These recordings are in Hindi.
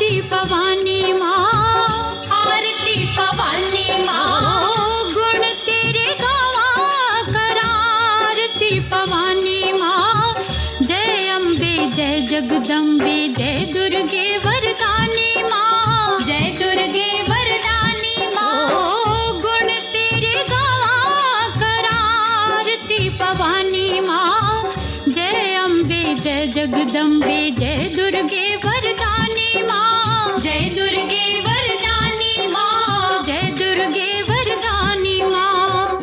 आरती भवानी माँ, आरती भवानी माँ। गुण तेरे गावा करा आरती भवानी माँ। जय अम्बे जय जगदम्बे जय दुर्गे वरदानी माँ, जय दुर्गे वरदानी माँ। गुण तेरे गावा करा आरती भवानी माँ। जय अम्बे जय जगदम्बे जय दुर्गे वरदानी माँ, जय दुर्गे वरदानी माँ। जय दुर्गे वरदानी माँ।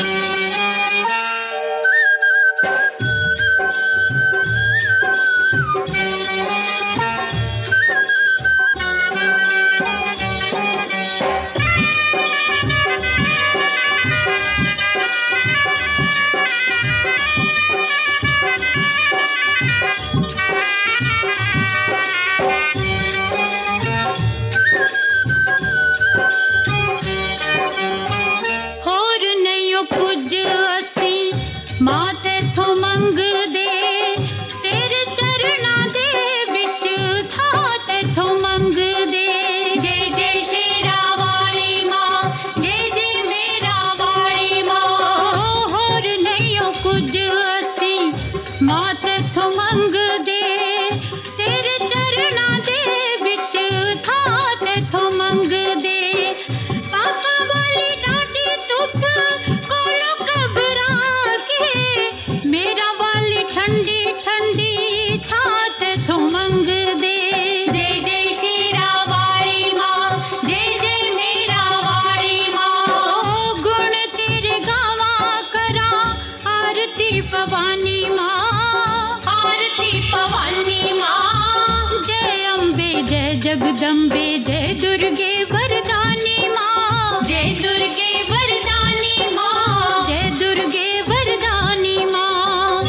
होर नहीं कुछ असी मां तेथों मंगदे, तेरे चरणां दे विच था तेथों मंगदे। जय जय शेरा वाली माँ, जय जय मेरा वाली माँ। होर नहीं कुछ असी मां तेथों मंगदे, तेरे चरणां दे विच था तेथों मंगदे। पापा वाली डाटी धुप कोलों घबरा के, मेरा वाली ठंडी ठंडी छात तेथों मंगदे। जय जय शेरा वाली माँ, जय जय मेरा वाली माँ। गुण तेरे गावा करा आरती भवानी माँ, आरती भवानी माँ। जय अम्बे जय जगदम्बे जय दुर्गे वरदानी माँ, जय दुर्गे वरदानी माँ। जय दुर्गे वरदानी माँ।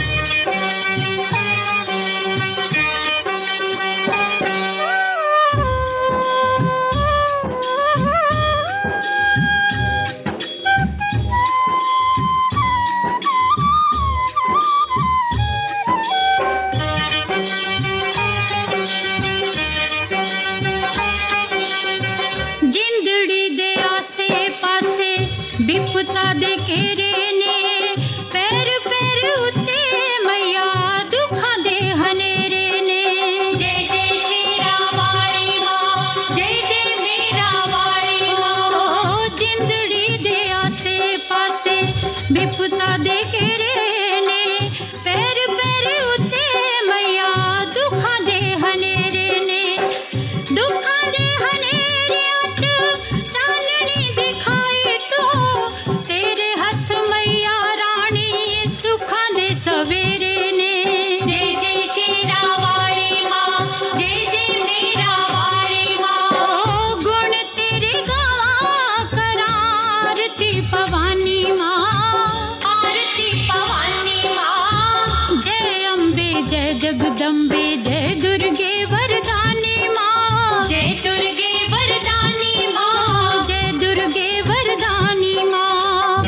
जिंदड़ी दे आसे पासे विपता दे घेरे ने, पैर पैर उत्ते मैया दुखां दे हनेरे ने। जय जय शेरा वाली माँ, जय जय मेरा वाली माँ। जिंदड़ी दे आसे पासे विपता दे घेरे ने, पैर पैर उत्ते मैया दुखां दे हनेरे ने। दुखां दे हनेरियां च चाननी दिखाई तू, तेरे हथ मैया रानी सुखां दे सवेरे ने। जय जय शेरा वाली माँ, जय जय मेरा वाली माँ। गुण तेरे गावा करा आरती भवानी माँ, आरती भवानी माँ। जय अम्बे जय जगदम्बे जय दुर्गे वरदानी माँ, जय दुर्गे वरदानी माँ। जय दुर्गे वरदानी माँ।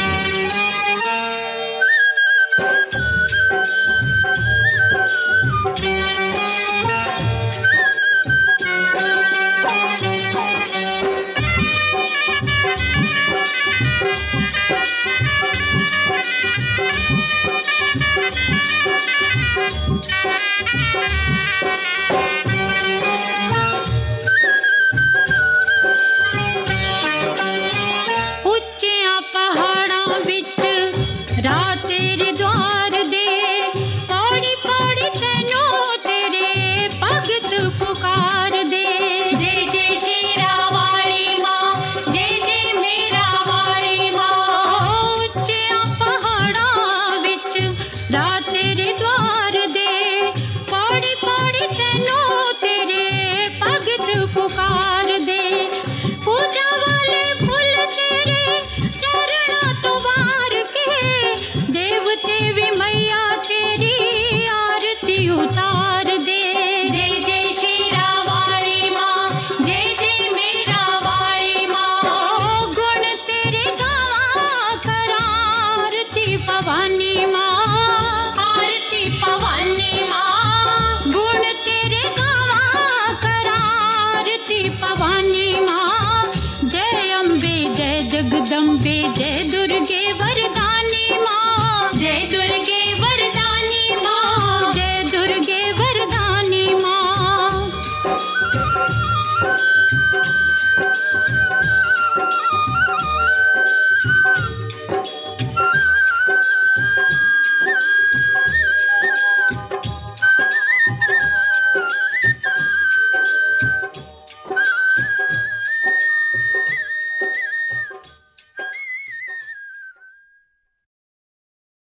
ਉੱਚਿਆਂ ਪਹਾੜਾਂ ਵਿੱਚ ਰਾਹ ਤੇਰੇ ਦੁਆਰ ਦੇ, ਪੌੜੀ ਪੌੜੀ ਤੈਨੂੰ ਤੇਰੇ ਭਗਤ ਪੁਕਾਰਦੇ। जय जय शेरा वाली माँ, जय जय मेरा वाली माँ। ਉੱਚਿਆਂ ਪਹਾੜਾਂ ਵਿੱਚ ਰਾਹ ਤੇਰੇ ਦੁਆਰ ਦੇ, ਪੌੜੀ ਪੌੜੀ ਤੈਨੂੰ ਤੇਰੇ ਭਗਤ ਪੁਕਾਰਦੇ। ਪੂਜਾ ਵਾਲੇ ਫੁੱਲ ਤੇਰੇ ਚਰਨਾਂ ਤੋਂ ਵਾਰ ਕੇ, ਦੇਵਤੇ ਵੀ मैया तेरी आरती उतार दे। जय जय शेरा वाली माँ, जय जय मेरा वाली माँ। गुण तेरे गावा करा आरती भवानी माँ, आरती भवानी माँ। गुण तेरे गावा करा आरती पे जय दुर्गे वरदानी माँ, जय दुर्गे वरदानी माँ, जय दुर्गे वरदानी माँ।